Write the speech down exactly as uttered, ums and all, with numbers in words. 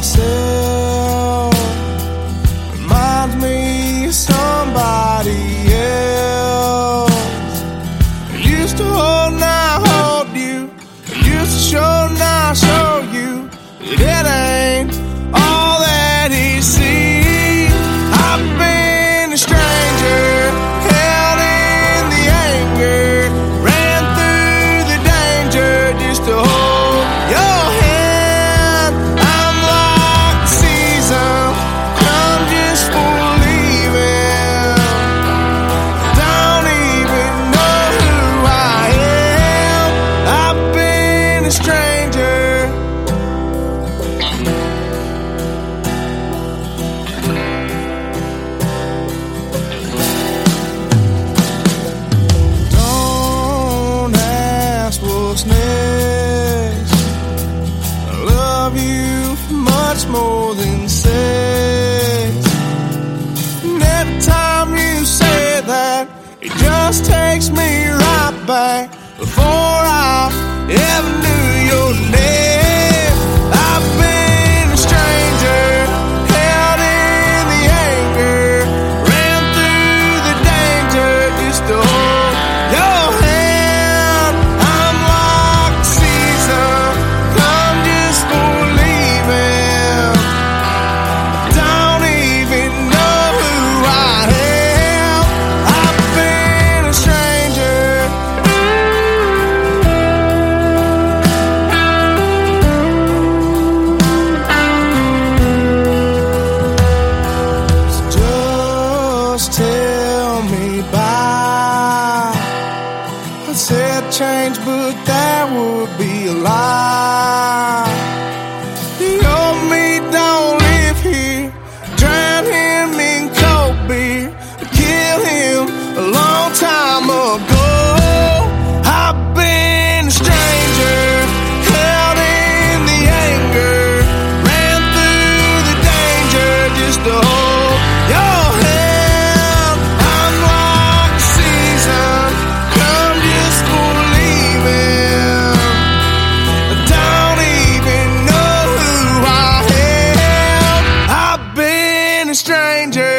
myself reminds me of somebody else. I used to hold, now hold you. I used to show, now show you that it ain't all that he sees. I've been a stranger, held in the anger, ran through the danger just to hold your hand. I'm like the season, I'm just for leaving. Don't even know who I am. I've been a stranger. Don't ask what's next. I love you for much more than sex. And every time you say that, it just takes me right back before I ever knew your name. I've been a stranger, held in the anger, ran through the danger just to hold your hand. I'm like the season, come just for leaving. Don't even know who I am. I've been a stranger. Just tell me bye. I said change, but that would be a lie. The old me don't live here. Drown him in cold beer. Kill him a long time ago. I've been a stranger, held in the anger, ran through the danger just to hold your hand. I'm like the season, come just for leaving. I don't even know who I am. I've been a stranger.